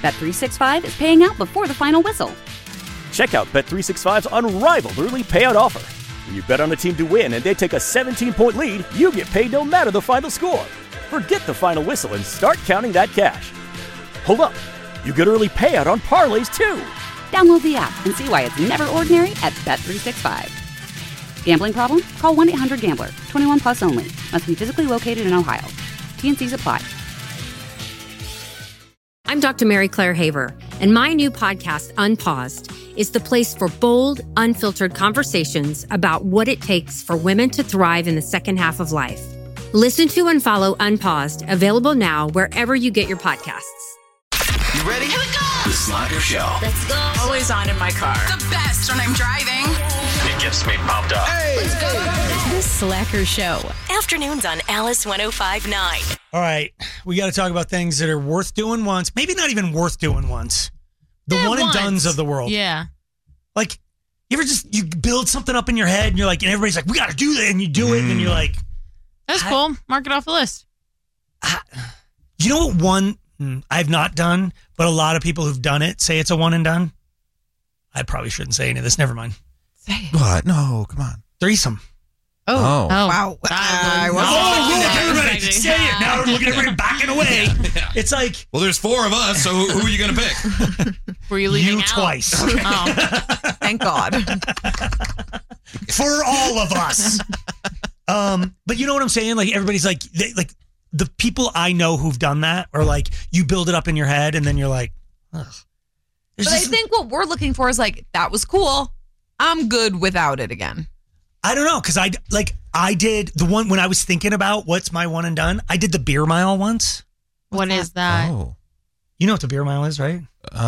Bet365 is paying out before the final whistle. Check out Bet365's unrivaled early payout offer. When you bet on a team to win and they take a 17-point lead, you get paid no matter the final score. Forget the final whistle and start counting that cash. Hold up. You get early payout on parlays, too. Download the app and see why it's never ordinary at Bet365. Gambling problem? Call 1-800-GAMBLER. 21 plus only. Must be physically located in Ohio. T&Cs apply. I'm Dr. Mary Claire Haver, and my new podcast, Unpaused, is the place for bold, unfiltered conversations about what it takes for women to thrive in the second half of life. Listen to and follow Unpaused, available now wherever you get your podcasts. You ready? Here we go! The Slacker Show. Let's go! Always on in my car. The best when I'm driving. It gets me pumped up. Hey! Let's go! The Slacker Show. Afternoons on Alice 105.9. All right. We got to talk about things that are worth doing once. Maybe not even worth doing once. The one and dones of the world. Yeah. Like, you ever you build something up in your head and you're like, and everybody's like, we got to do that. And you do it and you're like. That's cool. Mark it off the list. You know what one I've not done, but a lot of people who've done it say it's a one and done? I probably shouldn't say any of this. Never mind. Say it. What? No, come on. Threesome. Oh. Wow. Look, everybody, say it. Now we're looking at everybody backing away. It's like. Well, there's four of us, so who are you going to pick? Were you leaving You out? twice. Okay. Thank God. For all of us. But you know what I'm saying? Like, everybody's like the people I know who've done that are like, you build it up in your head and then you're like, ugh. But I think what we're looking for is like, that was cool. I'm good without it again. I don't know, because I did the one when I was thinking about what's my one and done. I did the beer mile once. What is that? Oh. You know what the beer mile is, right?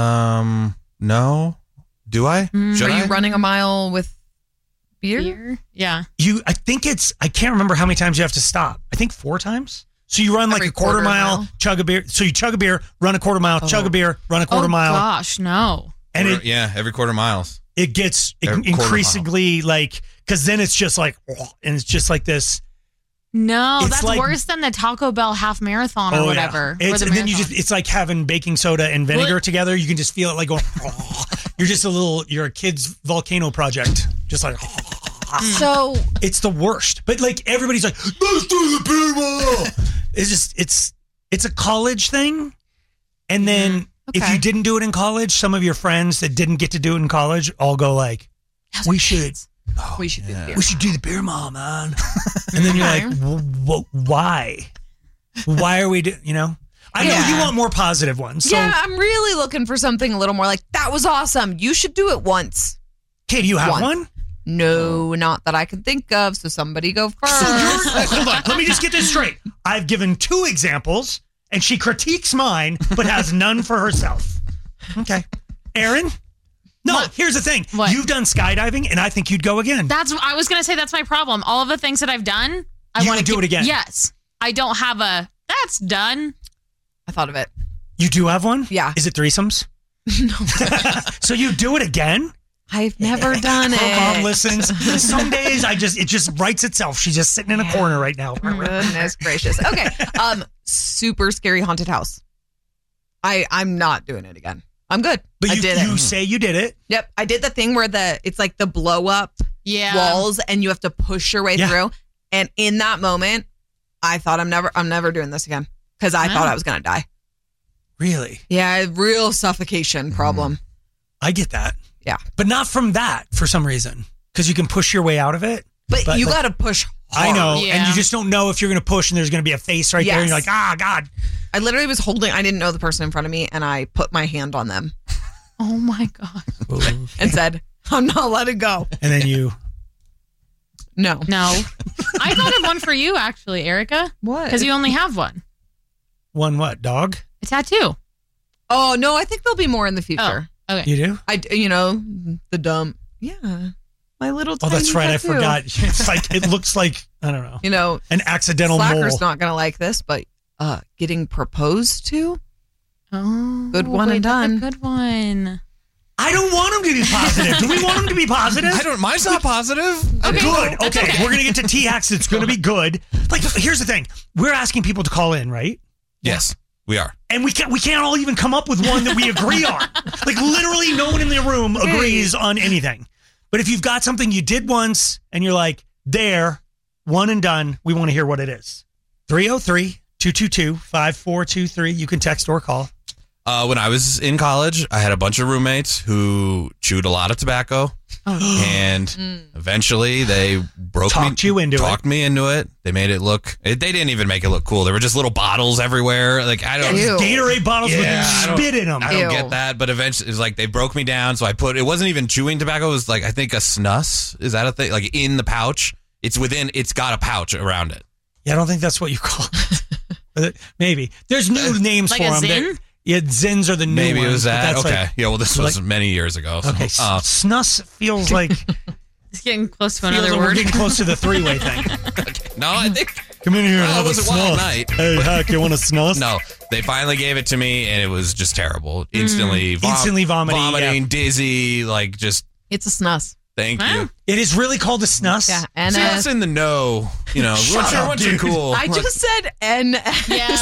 No. Do I? Should Are I? you running a mile with beer? Yeah. I can't remember how many times you have to stop. I think 4 times. So you run like Every a quarter mile, mile? chug a beer. So you chug a beer, run a quarter mile, chug a bear, run a quarter mile. Gosh, no. And every quarter miles. it gets Every quarter increasingly like, because then it's just like, and it's just like this. No, It's that's like- worse than the Taco Bell half marathon or whatever. Yeah. Or the And then marathon. it's like having baking soda and vinegar What? together. You can just feel it like going, you're a kid's volcano project. Just like, So it's the worst. But like everybody's like, let's do the beer mile. It's just, it's a college thing. And then if Okay. you didn't do it in college, some of your friends that didn't get to do it in college all go like, we should do the beer mile, man. And then you're like, why? Why are we I know you want more positive ones. So, yeah, I'm really looking for something a little more like, that was awesome. You should do it once. okay, do you have Once. one? No, not that I can think of. So somebody go first. So hold on. Let me just get this straight. I've given 2 examples, and she critiques mine, but has none for herself. Okay. Aaron? No, here's the thing. What? You've done skydiving, and I think you'd go again. I was going to say that's my problem. All of the things that I've done, I You want to would do it again. Yes. I don't have that's done. I thought of it. You do have one? Yeah. Is it threesomes? No. So you do it again? I've never done it. Her mom listens. Some days it just writes itself. She's just sitting in a corner right now. Goodness gracious. Okay. Super scary haunted house. I'm not doing it again. I'm good. But I you did it. say you did it. Yep. I did the thing where it's like the blow up Yeah. walls and you have to push your way Yeah. through. And in that moment, I thought I'm never doing this again because I thought I was going to die. Really? Yeah. Real suffocation problem. I get that. Yeah. But not from that for some reason. Because you can push your way out of it. But you like, got to push I hard. know. Yeah. And you just don't know if you're going to push and there's going to be a face right there. And you're Yes. like, ah, God. I literally was I didn't know the person in front of me and I put my hand on them Oh my God. and said, I'm not letting go. And then you. No. No. I thought of one for you, actually, Erica. What? Because you only have one. One what? Dog? A tattoo. Oh, no, I think there'll be more in the future. Oh, okay. You do? The dumb. Yeah. My little Oh, tiny that's right. tattoo. I forgot. It's like, it looks like, I don't know, an accidental Slacker's mole. not going to like this, but getting proposed to? Oh, Good one and done. That's a good one. I don't want him to be positive. Do we want him to be positive? Mine's not positive. Okay. Good. That's Okay. okay. We're going to get to T-Hacks. It's going to be good. Like, here's the thing. We're asking people to call in, right? Yes. We are. And we can't all even come up with one that we agree on. Like literally no one in the room agrees on anything. But if you've got something you did once and you're like, there, one and done, we want to hear what it is. 303-222-5423. You can text or call. When I was in college, I had a bunch of roommates who chewed a lot of tobacco. And eventually they talked me into it. They made it look, they didn't even make it look cool. There were just little bottles everywhere. Like, I don't Gatorade bottles with spit in them. I don't get that, but eventually it was like they broke me down. So it wasn't even chewing tobacco. It was like, I think a snus. Is that a thing? Like in the pouch. It's got a pouch around it. Yeah, I don't think that's what you call it. Maybe. There's new names like for them. Zyn? Yeah, Zins are the new ones. Maybe it was that. Okay. Like, yeah, well, this was many years ago. So. Okay, snus feels like... It's getting close to another word. We're getting close to the three-way thing. Okay. No, I think... Come in here and have a snus. Wild night. Hey, heck, you want a snus? No, they finally gave it to me, and it was just terrible. Instantly vomiting, dizzy, like just... It's a snus. Thank you. It is really called a snus? Yeah. See, that's in the know. You know, once you're cool. I just said N-S. Yeah.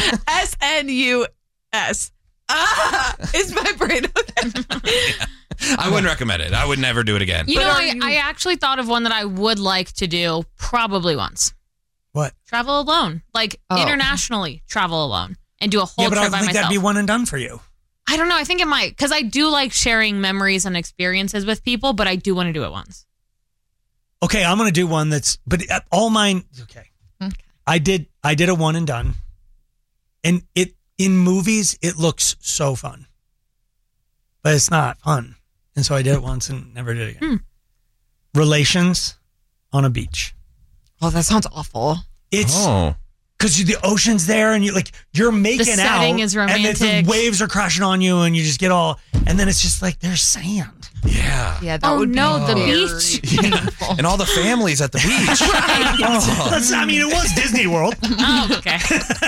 S-N-U-S. Is my brain okay? Yeah. I wouldn't recommend it. I would never do it again. You know, I actually thought of one that I would like to do probably once. What? Travel alone. Like internationally travel alone and do a whole trip by myself. I think that'd be one and done for you. I don't know. I think it might, because I do like sharing memories and experiences with people, but I do want to do it once. Okay, I'm going to do one but all mine, okay. I did a one and done. And in movies, it looks so fun. But it's not fun. And so I did it once and never did it again. Relations on a beach. Oh, that sounds awful. Because the ocean's there and you're making out. The setting is romantic. And the waves are crashing on you and you just get all, and then it's just like there's sand. Yeah. Yeah, that would be the beach. And all the families at the beach. It was Disney World. Oh, okay.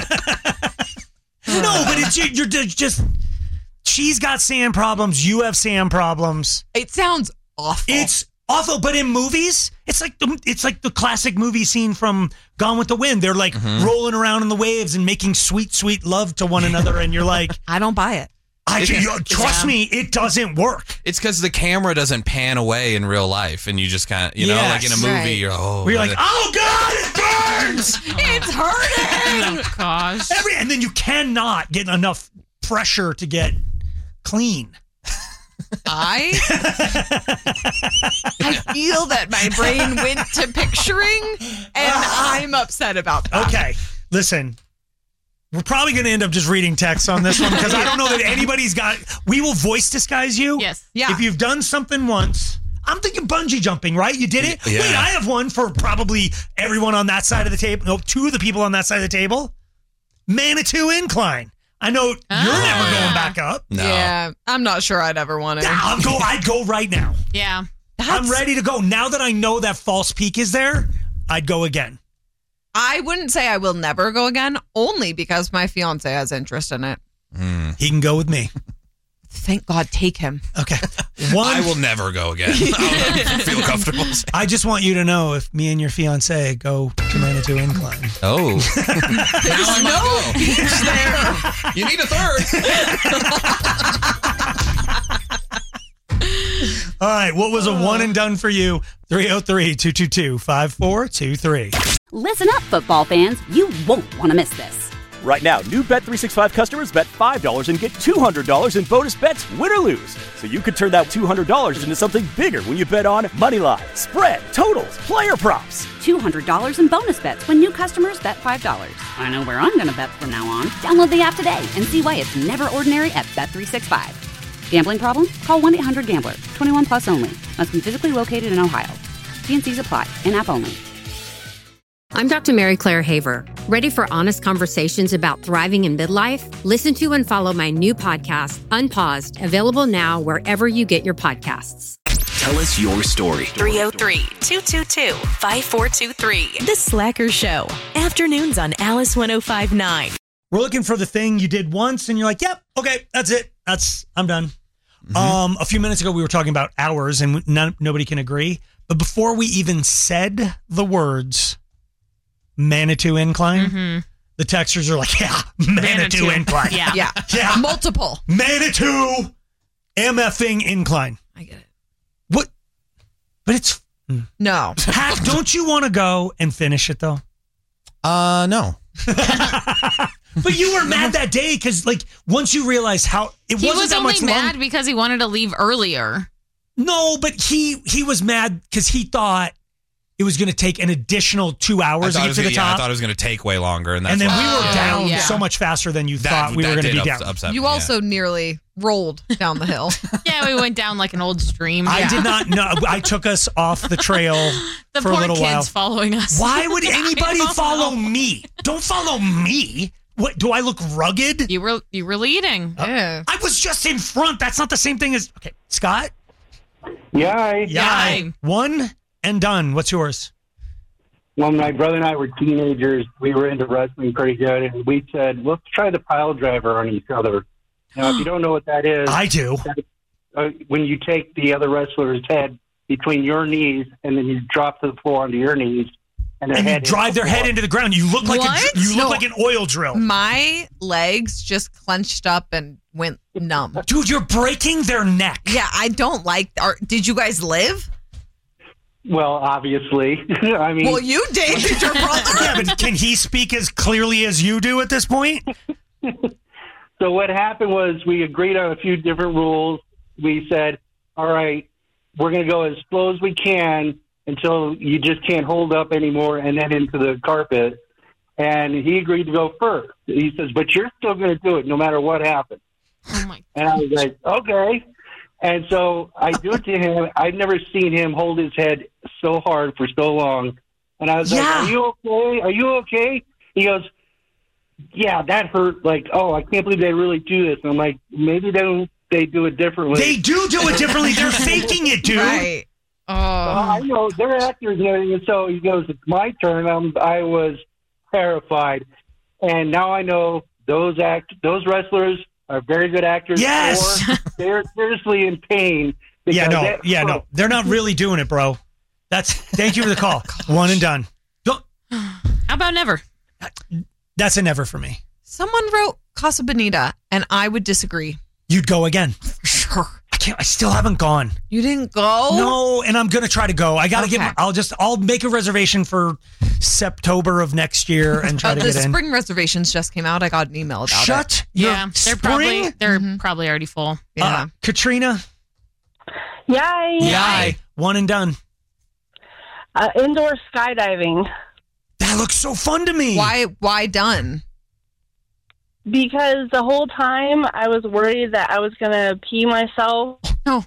No, but you're just, she's got sand problems. You have sand problems. It sounds awful. It's awful, but in movies, it's like the classic movie scene from Gone with the Wind. They're like rolling around in the waves and making sweet, sweet love to one another, and you're like, I don't buy it. Trust me, it doesn't work. It's because the camera doesn't pan away in real life, and you just kind of, like in a movie, you're like, oh God, it burns! It's hurting! Oh gosh! And then you cannot get enough pressure to get clean. I feel that my brain went to picturing, and I'm upset about that. Okay, listen. We're probably going to end up just reading texts on this one because I don't know that anybody's got... We will voice disguise you. Yes. Yeah. If you've done something once... I'm thinking bungee jumping, right? You did it? Yeah. Wait, I have one for probably everyone on that side of the table. No, two of the people on that side of the table. Manitou Incline. I know you're never going back up. No. Yeah, I'm not sure I'd ever want to. I'd go right now. Yeah. I'm ready to go. Now that I know that false peak is there, I'd go again. I wouldn't say I will never go again, only because my fiance has interest in it. He can go with me. Thank God, take him. Okay. I will never go again. I feel comfortable. I just want you to know if me and your fiance go to Manitou Incline. Oh. Now I might go. Beach there. You need a third. All right. What was a one and done for you? 303-222-5423. Listen up, football fans. You won't want to miss this. Right now, new Bet365 customers bet $5 and get $200 in bonus bets, win or lose. So you could turn that $200 into something bigger when you bet on moneyline, spread, totals, player props. $200 in bonus bets when new customers bet $5. I know where I'm going to bet from now on. Download the app today and see why it's never ordinary at Bet365. Gambling problem? Call 1-800-GAMBLER. 21 plus only. Must be physically located in Ohio. T&Cs apply. In-app only. I'm Dr. Mary Claire Haver. Ready for honest conversations about thriving in midlife? Listen to and follow my new podcast, Unpaused, available now wherever you get your podcasts. Tell us your story. 303-222-5423. The Slacker Show. Afternoons on Alice 105.9. We're looking for the thing you did once and you're like, yep, okay, that's it. I'm done. A few minutes ago, we were talking about hours and nobody can agree. But before we even said the words Manitou Incline, The texters are like, yeah, Manitou incline. Yeah. Multiple. Manitou MFing incline. I get it. What? But it's... No. Hack, don't you want to go and finish it, though? No. But you were mad that day because, like, once you realize how... He was only mad because he wanted to leave earlier. No, but he was mad because he thought it was going to take an additional 2 hours to get to the top. I thought it was going to take way longer. And then we were down so much faster than you thought we were going to be down. You also nearly rolled down the hill. Yeah, we went down like an old stream. I did not know. I took us off the trail for a little while. The poor kids following us. Why would anybody follow me? Don't follow me. What, do I look rugged? You were leading. Yeah. I was just in front. That's not the same thing as... Okay, Scott? Yeah. One and done. What's yours? Well, my brother and I were teenagers. We were into wrestling pretty good, and we said, let's try the pile driver on each other. Now, if you don't know what that is... I do. When you take the other wrestler's head between your knees, and then you drop to the floor onto your knees, and you drive their head into the ground. You look like like an oil drill. My legs just clenched up and went numb. Dude, you're breaking their neck. Yeah, I don't like... Did you guys live? Well, obviously. I mean... Well, you dated your brother. Yeah, but can he speak as clearly as you do at this point? So what happened was we agreed on a few different rules. We said, all right, we're going to go as slow as we can until you just can't hold up anymore, and then into the carpet. And he agreed to go first. He says, but you're still going to do it no matter what happens. Oh my! And I was like, okay. And so I do it to him. I've never seen him hold his head so hard for so long. And I was like, are you okay? Are you okay? He goes, yeah, that hurt. Like, oh, I can't believe they really do this. And I'm like, maybe they do it differently. They do it differently. They're faking it, dude. Right. I know. They're actors and everything. And so he goes, it's my turn. I was terrified. And now I know those wrestlers are very good actors. Yes. Or they're seriously in pain. No. They're not really doing it, bro. Thank you for the call. One and done. How about never? That's a never for me. Someone wrote Casa Bonita, and I would disagree. You'd go again. For sure. I still haven't gone. You didn't go? No, and I'm going to try to go. I got to I'll make a reservation for September of next year and try to get in. The spring reservations just came out. I got an email about it. They're probably already full. Yeah. Katrina? Yay. One and done. Indoor skydiving. That looks so fun to me. Why done? Because the whole time I was worried that I was going to pee myself. Oh.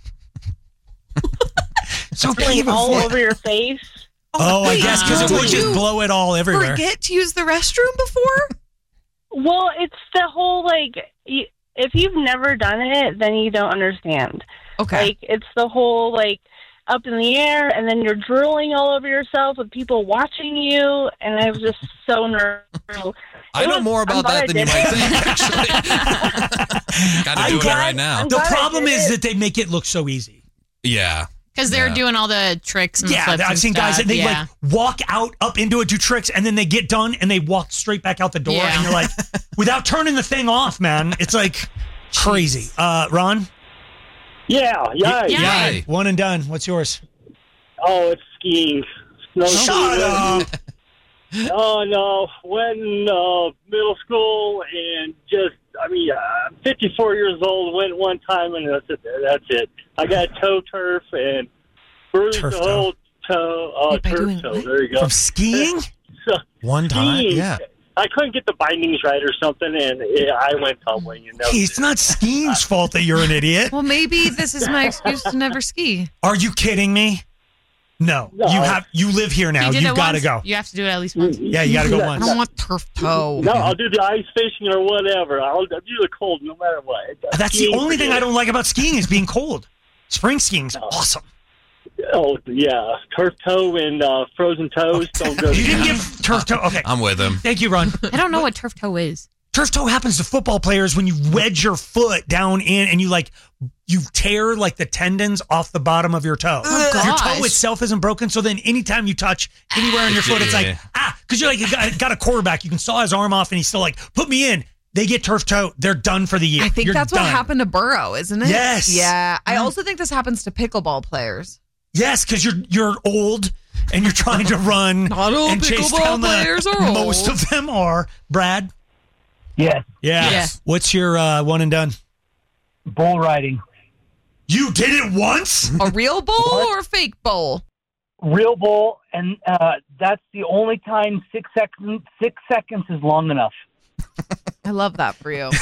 So all over your face. Oh, I guess because it would just blow it all everywhere. Forget to use the restroom before? Well, it's the whole, like, if you've never done it, then you don't understand. Okay. Like, it's the whole, like, up in the air, and then you're drooling all over yourself with people watching you, and I was just so nervous. I know more about that than you might think, actually. Got to do it right now. The problem is that they make it look so easy. Yeah. Because they're doing all the tricks and flips I've seen guys that they like walk up into it, do tricks, and then they get done, and they walk straight back out the door, and you're like, without turning the thing off, man, it's like crazy. Ron? Yeah. One and done. What's yours? Oh, it's skiing. Shut up. Oh, no. Went in middle school and I'm 54 years old, went one time, and that's it. I got toe turf and bruised the whole toe. Turf toe. There you go. From skiing? One time? Skiing. Yeah. I couldn't get the bindings right or something, and I went tumbling. It's not skiing's fault that you're an idiot. Well, maybe this is my excuse to never ski. Are you kidding me? No. You live here now. You've got to go. You have to do it at least once. Yeah, you got to go once. I don't want turf toe. No, I'll do the ice fishing or whatever. I'll do the cold no matter what. That's the only thing I don't like about skiing is being cold. Spring skiing's awesome. Oh, yeah. Turf toe and frozen toes don't go You didn't give turf toe. Okay. I'm with him. Thank you, Ron. I don't know what turf toe is. Turf toe happens to football players when you wedge your foot down in and you tear like the tendons off the bottom of your toe. Oh, your toe itself isn't broken, so then anytime you touch anywhere on your foot, it's like, because you're like, you got a quarterback. You can saw his arm off and he's still like, put me in. They get turf toe. They're done for the year. I think You're that's done. what happened to Burrow, isn't it? Yes. Yeah. I also think this happens to pickleball players. Yes, because you're old and you're trying to run Not all and chase pickleball down players are old. Most of them are. Brad? Yes. Yeah. Yes. What's your one and done? Bull riding. You did it once? A real bull or a fake bull? Real bull, and that's the only time 6 seconds is long enough. I love that for you.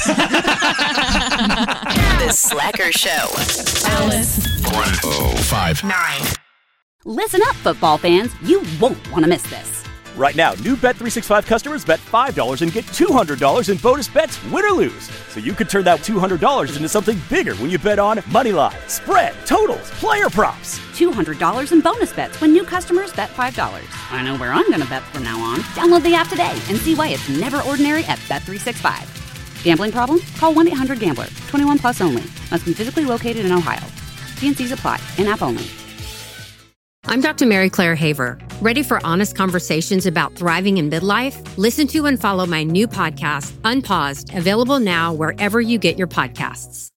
The Slacker Show. Alice. 105.9. Listen up, football fans. You won't want to miss this. Right now, new Bet365 customers bet $5 and get $200 in bonus bets, win or lose. So you could turn that $200 into something bigger when you bet on moneyline, spread, totals, player props. $200 in bonus bets when new customers bet $5. I know where I'm going to bet from now on. Download the app today and see why it's never ordinary at Bet365. Gambling problem? Call 1-800-GAMBLER. 21 plus only. Must be physically located in Ohio. T&Cs apply. In-app only. I'm Dr. Mary Claire Haver. Ready for honest conversations about thriving in midlife? Listen to and follow my new podcast, Unpaused, available now wherever you get your podcasts.